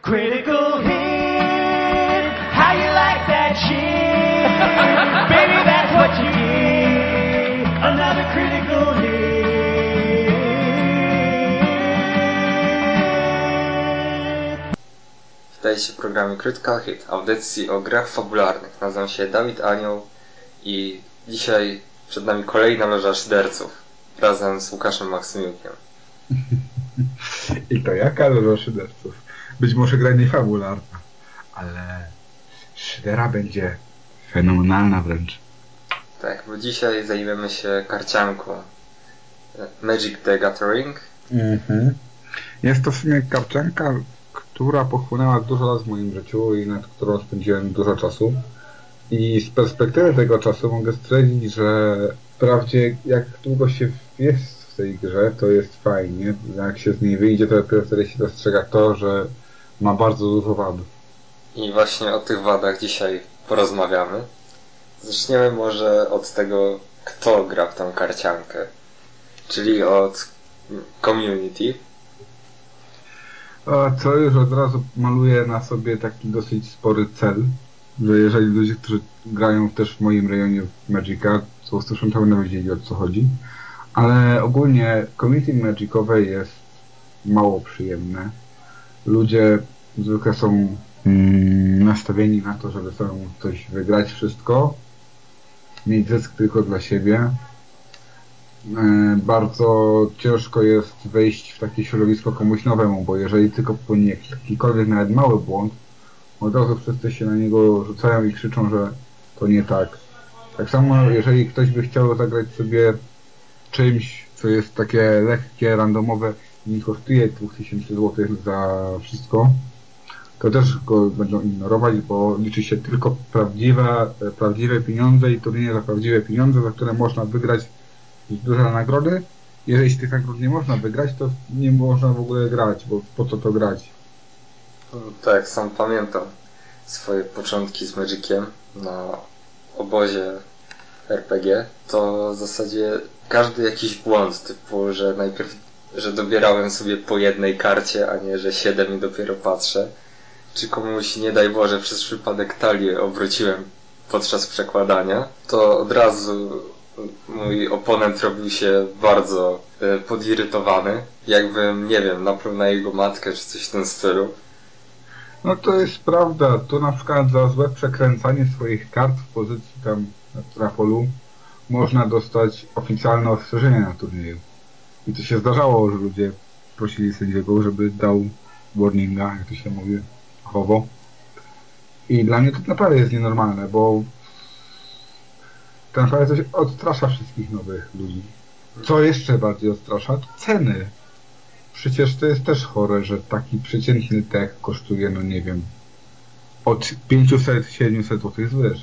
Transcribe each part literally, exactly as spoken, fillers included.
Critical hit, how you like that shit? Baby, that's what you get. Another critical hit. Witajcie w programie Critical Hit, audycji o grach fabularnych. Nazywam się Dawid Anioł i dzisiaj przed nami kolejna loża szyderców razem z Łukaszem Maksymiukiem. I to jaka loża szyderców? Być może gra nie fabularna, ale szydera będzie fenomenalna wręcz. Tak, bo dzisiaj zajmiemy się karcianką Magic the Gathering. Mhm. Jest to w sumie karcianka, która pochłonęła dużo lat w moim życiu i nad którą spędziłem dużo czasu. I z perspektywy tego czasu mogę stwierdzić, że wprawdzie jak długo się jest w tej grze, to jest fajnie. Jak się z niej wyjdzie, to dopiero wtedy się dostrzega to, że ma bardzo dużo wad. I właśnie o tych wadach dzisiaj porozmawiamy. Zaczniemy może od tego, kto gra w tą karciankę. Czyli od community. A co już od razu maluje na sobie taki dosyć spory cel, że jeżeli ludzie, którzy grają też w moim rejonie w Magica, są stosunkowo to będą wiedzieli, o co chodzi. Ale ogólnie community magicowe jest mało przyjemne. Ludzie zwykle są mm, nastawieni na to, żeby sobie coś wygrać wszystko, mieć zysk tylko dla siebie. E, bardzo ciężko jest wejść w takie środowisko komuś nowemu, bo jeżeli tylko popełni jakikolwiek nawet mały błąd, od razu wszyscy się na niego rzucają i krzyczą, że to nie tak. Tak samo jeżeli ktoś by chciał zagrać sobie czymś, co jest takie lekkie, randomowe i nie kosztuje dwa tysiące złotych za wszystko, to też go będą ignorować, bo liczy się tylko prawdziwe, prawdziwe pieniądze i turnieje za prawdziwe pieniądze, za które można wygrać duże nagrody. Jeżeli z tych nagród nie można wygrać, to nie można w ogóle grać, bo po co to grać? Tak, sam pamiętam swoje początki z Magiciem na obozie R P G. To w zasadzie każdy jakiś błąd, typu, że najpierw, że dobierałem sobie po jednej karcie, a nie, że siedem i dopiero patrzę. Czy komuś, nie daj Boże, przez przypadek talię obróciłem podczas przekładania, to od razu mój oponent robił się bardzo y, podirytowany. Jakbym, nie wiem, napluł na jego matkę, czy coś w tym stylu. No to jest prawda. Tu na przykład za złe przekręcanie swoich kart w pozycji tam na polu można dostać oficjalne ostrzeżenie na turnieju. I to się zdarzało, że ludzie prosili sędziego, żeby dał warninga, jak to się mówi, chowo. I dla mnie to naprawdę jest nienormalne, bo to naprawdę coś odstrasza wszystkich nowych ludzi. Co jeszcze bardziej odstrasza, to ceny. Przecież to jest też chore, że taki przeciętny tech kosztuje, no nie wiem, od pięćset do siedmiuset złotych zwyż.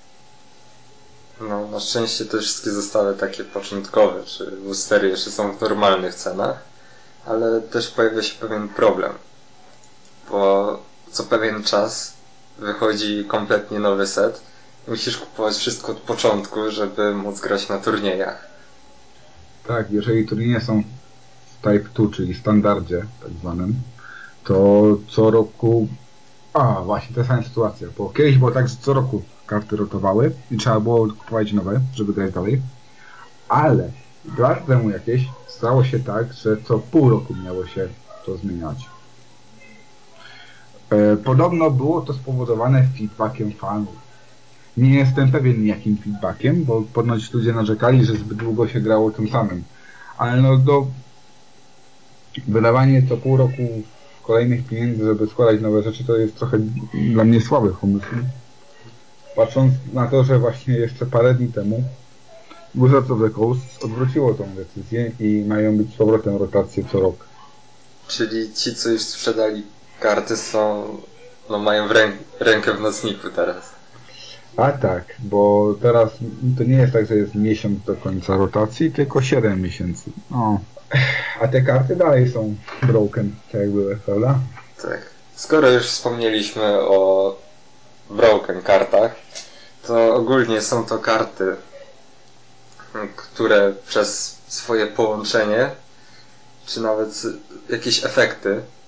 No, na szczęście te wszystkie zestawy takie początkowe, czy boostery jeszcze są w normalnych cenach, ale też pojawia się pewien problem, bo co pewien czas wychodzi kompletnie nowy set i musisz kupować wszystko od początku, żeby móc grać na turniejach. Tak, jeżeli turnieje są w Type two, czyli standardzie tak zwanym, to co roku... A, właśnie, ta sama sytuacja, bo kiedyś było tak, że co roku karty rotowały i trzeba było kupować nowe, żeby grać dalej, ale dwa lata temu jakieś stało się tak, że co pół roku miało się to zmieniać. E, podobno było to spowodowane feedbackiem fanów. Nie jestem pewien jakim feedbackiem, bo ponoć ludzie narzekali, że zbyt długo się grało tym samym. Ale no do wydawanie co pół roku kolejnych pieniędzy, żeby składać nowe rzeczy, to jest trochę dla mnie słaby pomysł. Patrząc na to, że właśnie jeszcze parę dni temu Wizards of the Coast odwróciło tą decyzję i mają być z powrotem rotacje co rok. Czyli ci, co już sprzedali karty, są, no mają w rę- rękę w nocniku teraz. A tak, bo teraz to nie jest tak, że jest miesiąc do końca rotacji, tylko siedem miesięcy. No. A te karty dalej są broken, tak jak były, prawda? Tak. Skoro już wspomnieliśmy o broken kartach, to ogólnie są to karty, które przez swoje połączenie, czy nawet jakieś efekty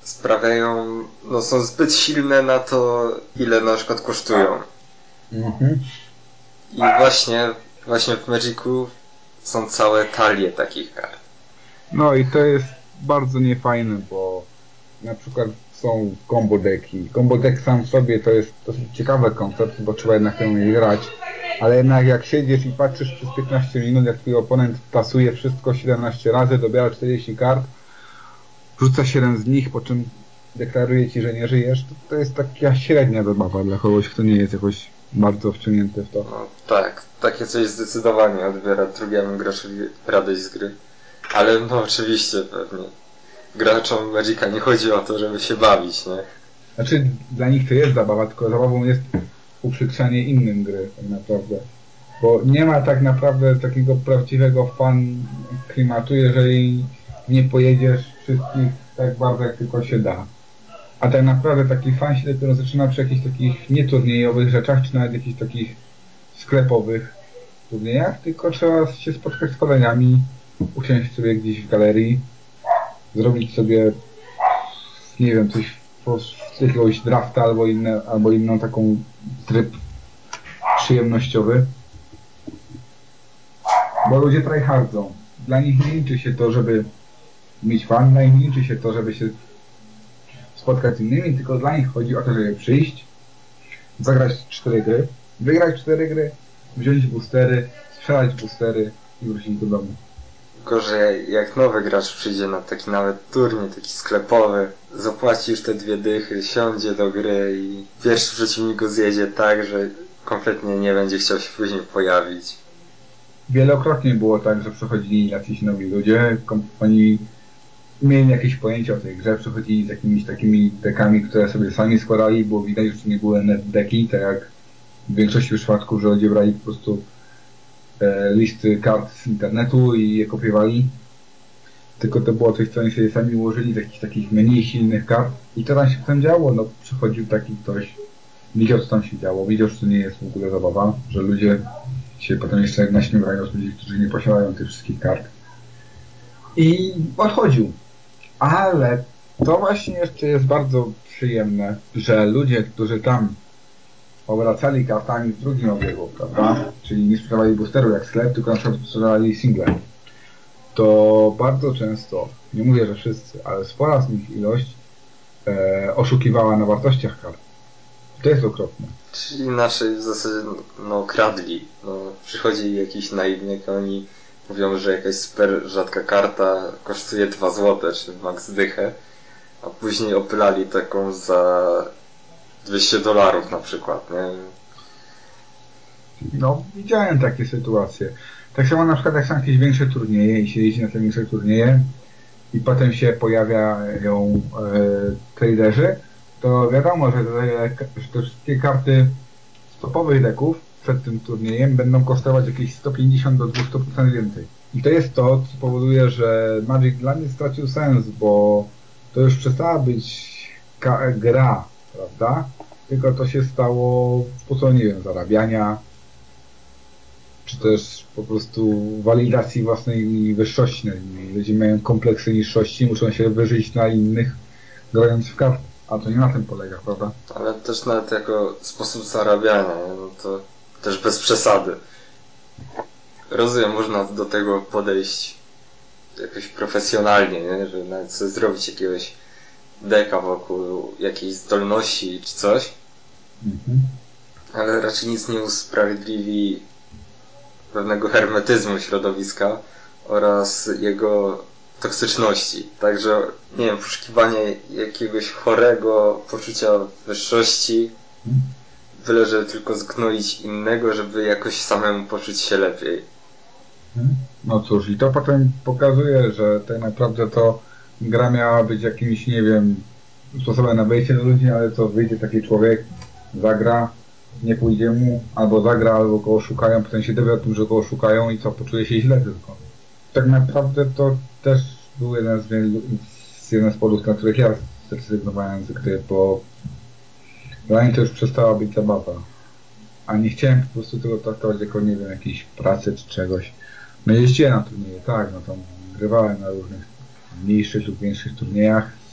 sprawiają, no są zbyt silne na to, ile na przykład kosztują. Mhm. I właśnie, właśnie w Magicu są całe talie takich kart. No i to jest bardzo niefajne, bo na przykład są combo decki. Combo deck sam w sobie to jest dosyć ciekawy koncept, bo trzeba jednak temu grać. Ale jednak jak siedzisz i patrzysz przez piętnaście minut, jak twój oponent tasuje wszystko siedemnaście razy, dobiera czterdzieści kart, rzuca siedem z nich, po czym deklaruje ci, że nie żyjesz, to, to jest taka średnia zabawa dla kogoś, kto nie jest jakoś bardzo wciągnięty w to. No tak, takie coś zdecydowanie odbiera drugiemu graczowi radość z gry. Ale no oczywiście pewnie. Graczom Magica nie chodzi o to, żeby się bawić, nie? Znaczy, dla nich to jest zabawa, tylko zabawą jest uprzykrzanie innym gry, tak naprawdę. Bo nie ma tak naprawdę takiego prawdziwego fan klimatu, jeżeli nie pojedziesz wszystkich tak bardzo, jak tylko się da. A tak naprawdę taki fan się dopiero zaczyna przy jakichś takich nieturniejowych rzeczach, czy nawet jakichś takich sklepowych turniejach, tylko trzeba się spotkać z kolejami, usiąść sobie gdzieś w galerii, zrobić sobie, nie wiem, coś z jakiegoś drafta albo, inne, albo inną taką tryb przyjemnościowy. Bo ludzie tryhardzą. Dla nich nie liczy się to, żeby mieć fan, dla nich nie liczy się to, żeby się spotkać z innymi, tylko dla nich chodzi o to, żeby przyjść, zagrać cztery gry, wygrać cztery gry, wziąć boostery, sprzedać boostery i wrócić do domu. Tylko, że jak nowy gracz przyjdzie na taki nawet turniej, taki sklepowy, zapłaci już te dwie dychy, siądzie do gry i pierwszy przeciwnik go zjedzie tak, że kompletnie nie będzie chciał się później pojawić. Wielokrotnie było tak, że przychodzili jacyś nowi ludzie, oni mieli jakieś pojęcie o tej grze, przychodzili z jakimiś takimi dekami, które sobie sami składali, było widać, że to nie były net deki, tak jak w większości przypadków, że ludzie brali po prostu e, listy kart z internetu i je kopiowali. Tylko to było coś, co oni sobie sami ułożyli z jakichś takich mniej silnych kart. I to tam się tam działo, no przychodził taki ktoś, widział co tam się działo, widział, że to nie jest w ogóle zabawa, że ludzie się potem jeszcze naśmiewają z ludzi, którzy nie posiadają tych wszystkich kart. I odchodził. Ale to właśnie jeszcze jest bardzo przyjemne, że ludzie, którzy tam obracali kartami w drugim obiegu, prawda? Czyli nie sprzedawali boosteru jak sklep, tylko na przykład sprzedawali single. To bardzo często, nie mówię, że wszyscy, ale spora z nich ilość e, oszukiwała na wartościach kart. To jest okropne. Czyli inaczej w zasadzie, no, kradli. No, przychodzi jakiś naiwnik, oni mówią, że jakaś super rzadka karta kosztuje dwa złote, czy max dychę, a później opylali taką za dwieście dolarów na przykład, nie? No, widziałem takie sytuacje. Tak samo na przykład jak są jakieś większe turnieje i się jeździ na te większe turnieje i potem się pojawiają e, traderzy, to wiadomo, że te, że te wszystkie karty z topowych deków przed tym turniejem będą kosztować jakieś sto pięćdziesiąt do dwieście procent więcej. I to jest to, co powoduje, że Magic dla mnie stracił sens, bo to już przestała być gra, prawda? Tylko to się stało sposobem, nie wiem, zarabiania, czy też po prostu walidacji własnej wyższości nad innymi. Ludzie mają kompleksy niższości, muszą się wyżyć na innych, grając w karty. A to nie na tym polega, prawda? Ale też nawet jako sposób zarabiania, nie? No to też bez przesady. Rozumiem, można do tego podejść jakoś profesjonalnie, nie? Że nawet sobie zrobić jakiegoś deka wokół jakiejś zdolności czy coś, Mhm. ale raczej nic nie usprawiedliwi pewnego hermetyzmu środowiska oraz jego toksyczności. Także, nie wiem, poszukiwanie jakiegoś chorego poczucia wyższości, byle że tylko zgnoić innego, żeby jakoś samemu poczuć się lepiej. No cóż, i to potem pokazuje, że tak naprawdę to gra miała być jakimś, nie wiem, sposobem na wejście do ludzi, ale co, wyjdzie taki człowiek, zagra, nie pójdzie mu, albo zagra, albo go oszukają, potem się dowie o tym, że go oszukają i co, poczuje się źle tylko. Tak naprawdę to też był jeden z, z, jeden z powodów, na których ja zrezygnowałem z gry, bo dla mnie to już przestała być zabawa. A nie chciałem po prostu tego traktować jako, nie wiem, jakiejś pracy czy czegoś. No jeździłem na turnieje, tak, no tam grywałem na różnych mniejszych lub większych turniejach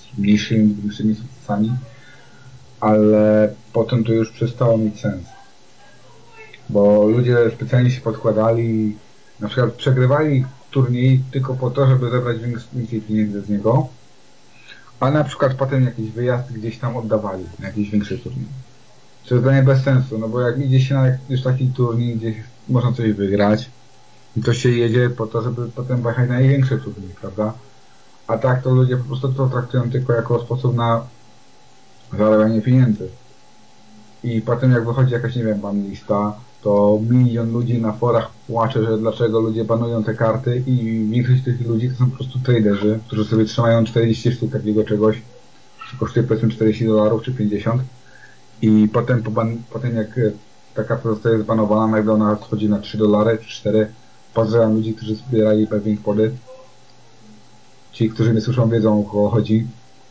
mniejszymi, większymi sukcesami, ale potem to już przestało mieć sens. Bo ludzie specjalnie się podkładali, na przykład przegrywali turniej tylko po to, żeby zebrać więcej pieniędzy z niego, a na przykład potem jakiś wyjazd gdzieś tam oddawali na jakiś większy turniej. To jest dla mnie bez sensu, no bo jak idzie się na już taki turniej, gdzie można coś wygrać, to się jedzie po to, żeby potem pojechać na największy turniej, prawda? A tak to ludzie po prostu to traktują tylko jako sposób na zarabianie pieniędzy. I potem jak wychodzi jakaś, nie wiem, ban lista, to milion ludzi na forach płacze, że dlaczego ludzie banują te karty i większość tych ludzi to są po prostu traderzy, którzy sobie trzymają czterdzieści sztuk takiego czegoś, co kosztuje powiedzmy czterdzieści dolarów czy pięćdziesiąt i potem, po ban- potem jak ta karta zostaje zbanowana, nagle ona schodzi na trzy dolary czy cztery. Pozdrawiam ludzi, którzy zbierali Paving Pody. Ci, którzy nie słyszą, wiedzą, o kogo chodzi.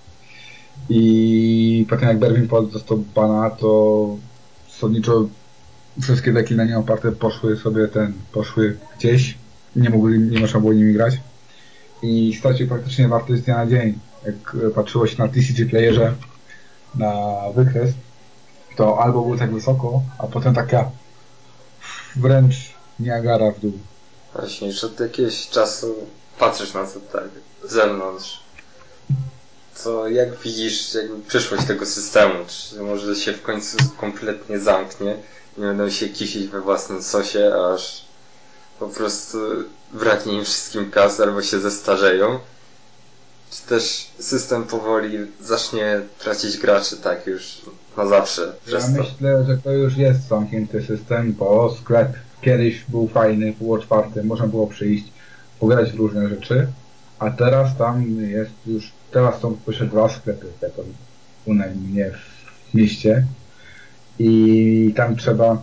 I potem jak Berwin Pod został bana, to zasadniczo wszystkie deki na nie oparte poszły sobie ten, poszły gdzieś. Nie mogli, nie można było nimi grać. I stracił praktycznie wartość z dnia na dzień. Jak patrzyło się na T C G Playerze, na wykres, to albo był tak wysoko, a potem taka wręcz Niagara w dół. Właśnie, już od jakiegoś czasu patrzysz na to tak z zewnątrz. To jak widzisz jakby przyszłość tego systemu? Czy może się w końcu kompletnie zamknie i będą się kisić we własnym sosie, aż po prostu braknie im wszystkim kas albo się zestarzeją? Czy też system powoli zacznie tracić graczy tak już na zawsze? Ja Przez to? myślę, że to już jest zamknięty system, bo sklep kiedyś był fajny, był otwarty, można było przyjść, pograć w różne rzeczy, a teraz tam jest już, teraz są jeszcze dwa sklepy, to unajmniej w mieście i tam trzeba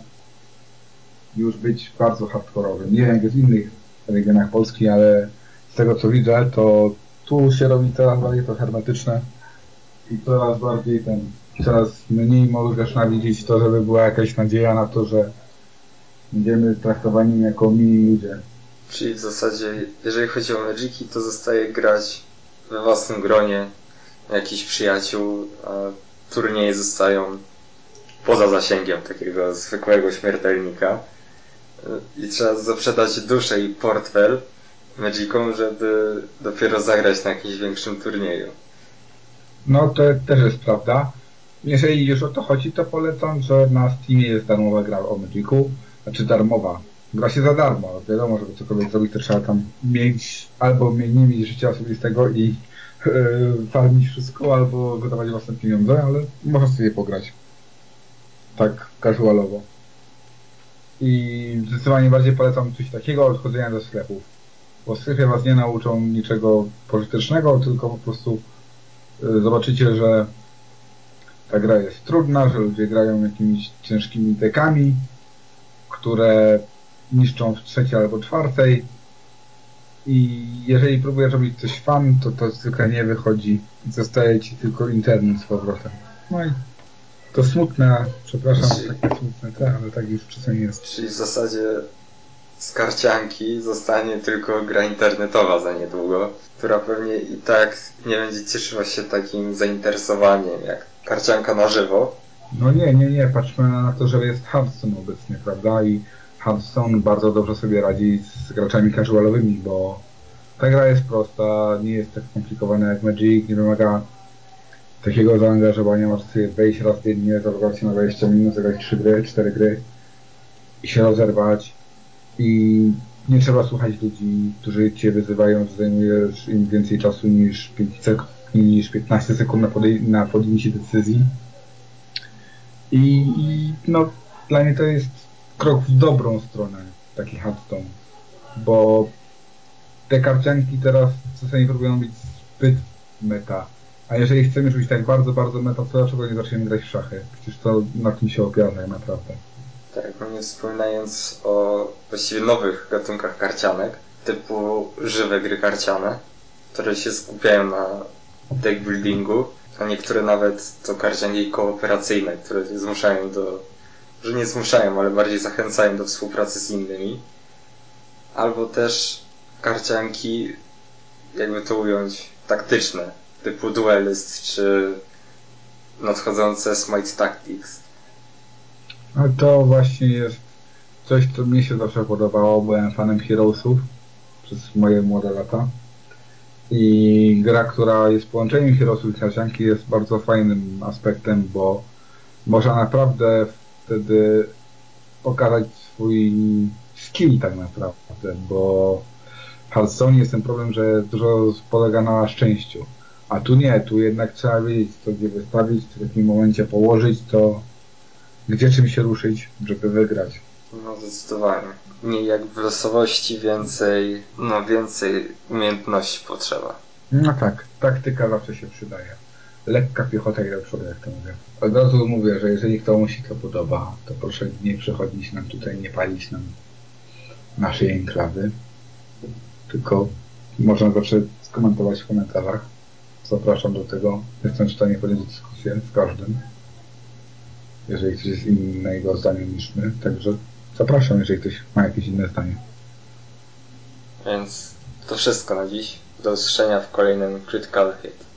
już być bardzo hardkorowym. Nie wiem jak jest w innych regionach Polski, ale z tego co widzę, to tu się robi coraz bardziej to hermetyczne i coraz bardziej ten, coraz mniej możesz nawidzieć to, żeby była jakaś nadzieja na to, że będziemy traktowani jako mili ludzie. Czyli w zasadzie, jeżeli chodzi o Magiki, to zostaje grać we własnym gronie jakichś przyjaciół, a turnieje zostają poza zasięgiem takiego zwykłego śmiertelnika. I trzeba zaprzedać duszę i portfel Magicom, żeby dopiero zagrać na jakimś większym turnieju. No to też jest prawda. Jeżeli już o to chodzi, to polecam, że na Steamie jest darmowa gra o Magicu. Znaczy darmowa. Gra się za darmo. Wiadomo, żeby cokolwiek zrobić, to trzeba tam mieć albo nie mieć życia osobistego i yy, farmić wszystko, albo wydawać własne pieniądze, ale można sobie pograć. Tak casualowo. I zdecydowanie bardziej polecam coś takiego od chodzenia do sklepów. Bo w sklepie was nie nauczą niczego pożytecznego, tylko po prostu yy, zobaczycie, że ta gra jest trudna, że ludzie grają jakimiś ciężkimi dekami, które niszczą w trzeciej albo czwartej i jeżeli próbujesz robić coś fan, to to zwykle nie wychodzi i zostaje ci tylko internet z powrotem. No i to smutne, przepraszam, Czyli- takie smutne te, ale tak już czasem jest. Czyli w zasadzie z karcianki zostanie tylko gra internetowa za niedługo, która pewnie i tak nie będzie cieszyła się takim zainteresowaniem jak karcianka na żywo. No nie, nie, nie, patrzmy na to, że jest Hearthstone obecnie, prawda? I Hearthstone bardzo dobrze sobie radzi z graczami casualowymi, bo ta gra jest prosta, nie jest tak skomplikowana jak Magic, nie wymaga takiego zaangażowania, możesz sobie wejść raz dziennie, zalogować się na dwadzieścia minut, zagrać trzy gry, cztery gry i się rozerwać i nie trzeba słuchać ludzi, którzy cię wyzywają, że zajmujesz im więcej czasu niż, pięć sek- niż piętnaście sekund na, podej- na podjęcie decyzji. I, I no, dla mnie to jest krok w dobrą stronę, taki Hearthstone, bo te karcianki teraz czasami próbują być zbyt meta. A jeżeli chcemy już być tak bardzo, bardzo meta, to dlaczego nie zaczniemy grać w szachy? Przecież to na tym się opiera tak naprawdę. Tak, no nie wspominając o właściwie nowych gatunkach karcianek, typu żywe gry karciane, które się skupiają na deck buildingu, a niektóre nawet to karcianki kooperacyjne, które zmuszają do, że nie zmuszają, ale bardziej zachęcają do współpracy z innymi. Albo też karcianki, jakby to ująć, taktyczne, typu Duelist czy nadchodzące Smite Tactics. Ale to właśnie jest coś, co mi się zawsze podobało. Byłem fanem Heroesów przez moje młode lata. I gra, która jest połączeniem Heroesów i Karcianki, jest bardzo fajnym aspektem, bo można naprawdę wtedy pokazać swój skill tak naprawdę, bo w Hearthstone jest ten problem, że dużo polega na szczęściu. A tu nie, tu jednak trzeba wiedzieć, co gdzie wystawić, w jakim momencie położyć, to gdzie czym się ruszyć, żeby wygrać. No zdecydowanie. Mniej jak w losowości, więcej, no więcej umiejętności potrzeba. No tak, taktyka zawsze się przydaje. Lekka piechota i do przodu, jak to mówię. Od razu mówię, że jeżeli komuś się to podoba, to proszę nie przychodzić nam tutaj, nie palić nam naszej enklawy. Tylko można zawsze skomentować w komentarzach. Zapraszam do tego. Jestem w stanie podjąć dyskusję z każdym. Jeżeli ktoś jest innego zdania niż my. Także zapraszam, jeżeli ktoś ma jakieś inne zdanie. Więc to wszystko na dziś. Do usłyszenia w kolejnym Critical Hit.